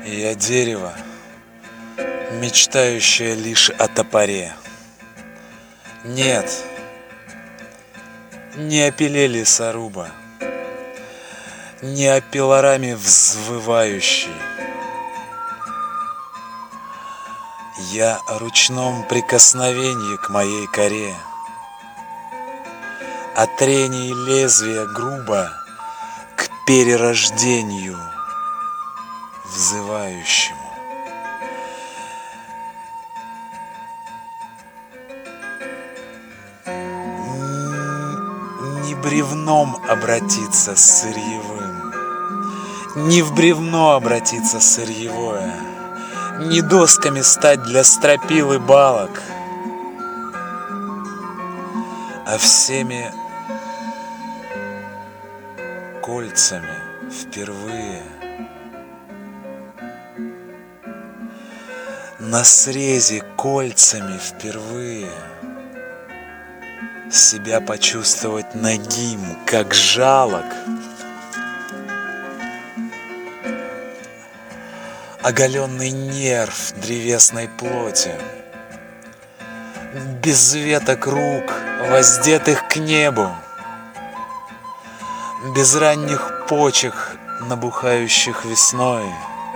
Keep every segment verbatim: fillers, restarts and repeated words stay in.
Я дерево, мечтающее лишь о топоре. Нет, не о пиле лесоруба, не о пилораме взвывающей. Я о ручном прикосновении к моей коре, о трении лезвия грубо к перерождению взывающему. Не бревном обратиться сырьевым, не в бревно обратиться сырьевое, не досками стать для стропил и балок, а всеми кольцами впервые на срезе кольцами впервые себя почувствовать нагим, как жалок, оголенный нерв древесной плоти, без веток рук, воздетых к небу, без ранних почек, набухающих весной,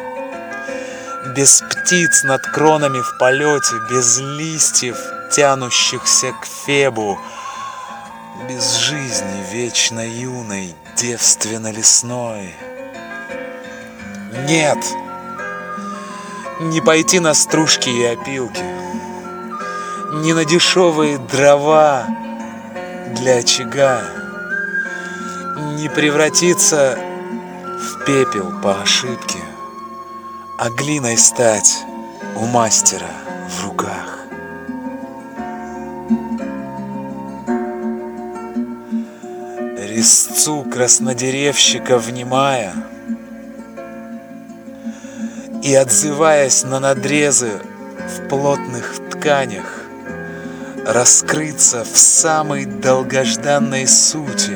без птиц над кронами в полете, без листьев, тянущихся к Фебу, без жизни вечно юной, девственно лесной. Нет, не пойти на стружки и опилки, не на дешевые дрова для очага, не превратиться в пепел по ошибке, а глиной стать у мастера в руках. Резцу краснодеревщика внимая и отзываясь на надрезы в плотных тканях, раскрыться в самой долгожданной сути,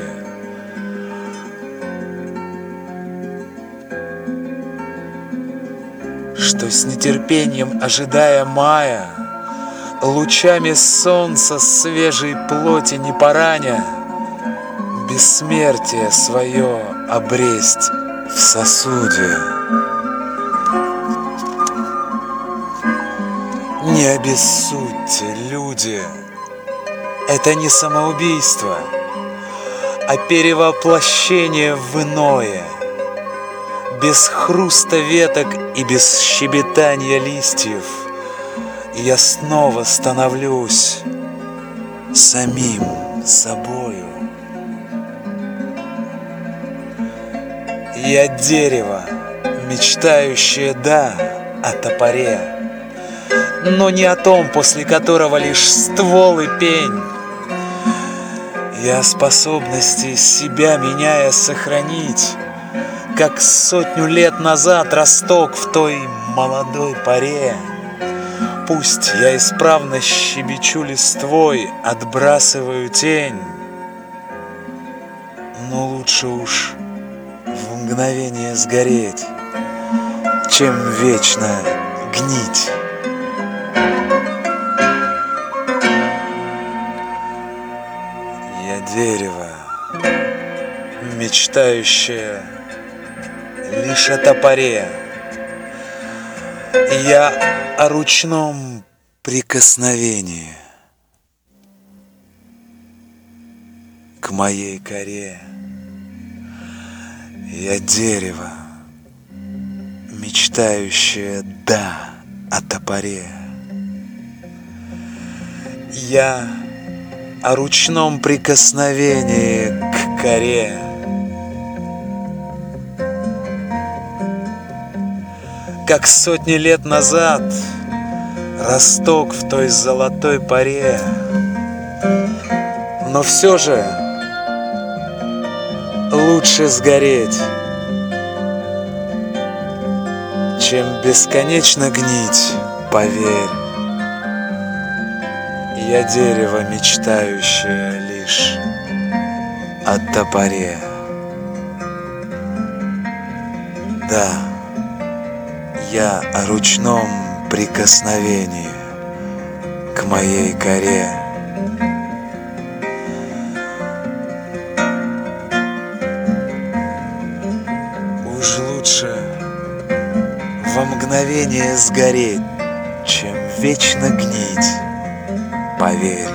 что с нетерпением ожидая мая, лучами солнца свежей плоти не пораня, бессмертие свое обресть в сосуде. Не обессудьте, люди, это не самоубийство, а перевоплощение в иное, без хруста веток и без щебетания листьев. Я снова становлюсь самим собою. Я дерево, мечтающее, да, о топоре, но не о том, после которого лишь ствол и пень. Я о способности себя меняя сохранить, как сотню лет назад росток в той молодой поре. Пусть я исправно щебечу листвой, отбрасываю тень, но лучше уж в мгновение сгореть, чем вечно гнить. Я дерево, мечтающее лишь о топоре. Я о ручном прикосновении к моей коре. Я дерево, мечтающее, да, о топоре. Я о ручном прикосновении к коре. Как сотни лет назад росток в той золотой поре. Но все же лучше сгореть, чем бесконечно гнить, поверь. Я дерево, мечтающее лишь о топоре. Да, я о ручном прикосновении к моей коре. Уж лучше во мгновение сгореть, чем вечно гнить, поверь.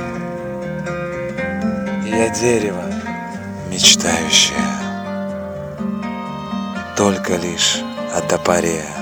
Я дерево, мечтающее только лишь о топоре.